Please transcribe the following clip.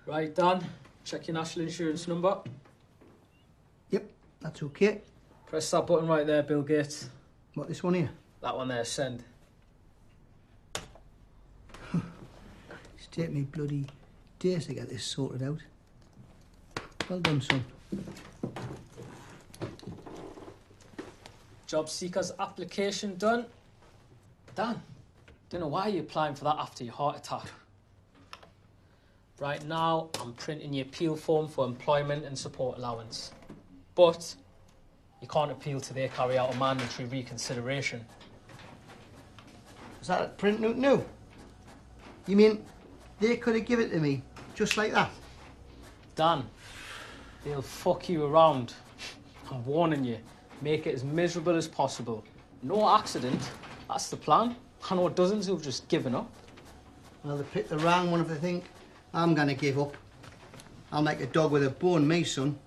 Right, Dan, check your national insurance number. Yep, that's okay. Press that button right there, Bill Gates. What, this one here? That one there, send. It's taken me bloody days to get this sorted out. Well done, son. Job seekers application done. Dan, don't know why you're applying for that after your heart attack. Right now, I'm printing your appeal form for employment and support allowance. But you can't appeal till they carry out a mandatory reconsideration. Is that print out new? You mean they could have given it to me just like that? Dan, they'll fuck you around. I'm warning you. Make it as miserable as possible. No accident. That's the plan. I know dozens who've just given up. Well, they picked the wrong one if they think I'm going to give up. I'll make a dog with a bone, me, son.